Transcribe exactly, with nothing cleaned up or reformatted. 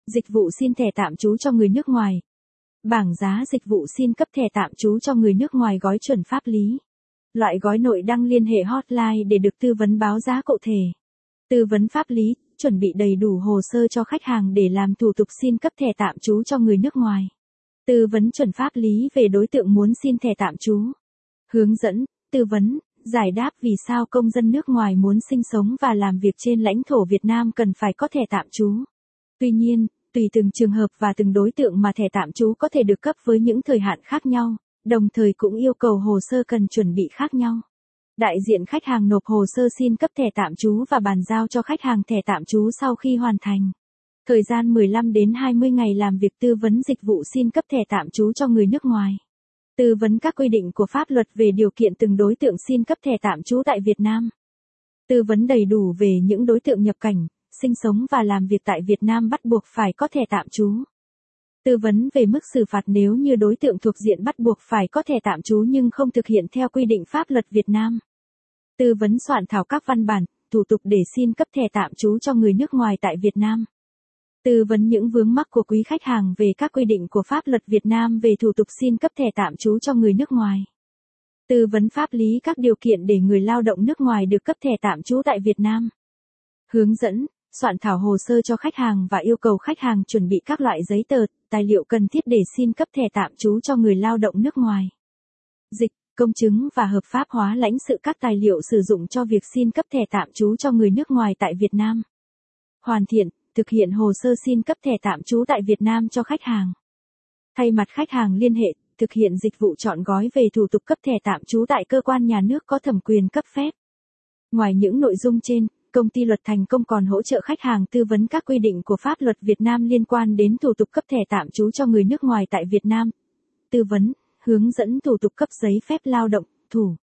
Dịch vụ xin thẻ tạm trú cho người nước ngoài. Bảng giá dịch vụ xin cấp thẻ tạm trú cho người nước ngoài gói chuẩn pháp lý. Loại gói nội đăng liên hệ hotline để được tư vấn báo giá cụ thể. Tư vấn pháp lý, chuẩn bị đầy đủ hồ sơ cho khách hàng để làm thủ tục xin cấp thẻ tạm trú cho người nước ngoài. Tư vấn chuẩn pháp lý về đối tượng muốn xin thẻ tạm trú. Hướng dẫn, tư vấn, giải đáp vì sao công dân nước ngoài muốn sinh sống và làm việc trên lãnh thổ Việt Nam cần phải có thẻ tạm trú. Tuy nhiên, tùy từng trường hợp và từng đối tượng mà thẻ tạm trú có thể được cấp với những thời hạn khác nhau, đồng thời cũng yêu cầu hồ sơ cần chuẩn bị khác nhau. Đại diện khách hàng nộp hồ sơ xin cấp thẻ tạm trú và bàn giao cho khách hàng thẻ tạm trú sau khi hoàn thành. Thời gian mười lăm đến hai mươi ngày làm việc tư vấn dịch vụ xin cấp thẻ tạm trú cho người nước ngoài. Tư vấn các quy định của pháp luật về điều kiện từng đối tượng xin cấp thẻ tạm trú tại Việt Nam. Tư vấn đầy đủ về những đối tượng nhập cảnh, sinh sống và làm việc tại Việt Nam bắt buộc phải có thẻ tạm trú. Tư vấn về mức xử phạt nếu như đối tượng thuộc diện bắt buộc phải có thẻ tạm trú nhưng không thực hiện theo quy định pháp luật Việt Nam. Tư vấn soạn thảo các văn bản, thủ tục để xin cấp thẻ tạm trú cho người nước ngoài tại Việt Nam. Tư vấn những vướng mắc của quý khách hàng về các quy định của pháp luật Việt Nam về thủ tục xin cấp thẻ tạm trú cho người nước ngoài. Tư vấn pháp lý các điều kiện để người lao động nước ngoài được cấp thẻ tạm trú tại Việt Nam. Hướng dẫn, soạn thảo hồ sơ cho khách hàng và yêu cầu khách hàng chuẩn bị các loại giấy tờ, tài liệu cần thiết để xin cấp thẻ tạm trú cho người lao động nước ngoài. Dịch, công chứng và hợp pháp hóa lãnh sự các tài liệu sử dụng cho việc xin cấp thẻ tạm trú cho người nước ngoài tại Việt Nam. Hoàn thiện, thực hiện hồ sơ xin cấp thẻ tạm trú tại Việt Nam cho khách hàng. Thay mặt khách hàng liên hệ, thực hiện dịch vụ chọn gói về thủ tục cấp thẻ tạm trú tại cơ quan nhà nước có thẩm quyền cấp phép. Ngoài những nội dung trên, Công ty Luật Thành Công còn hỗ trợ khách hàng tư vấn các quy định của pháp luật Việt Nam liên quan đến thủ tục cấp thẻ tạm trú cho người nước ngoài tại Việt Nam. Tư vấn, hướng dẫn thủ tục cấp giấy phép lao động, thủ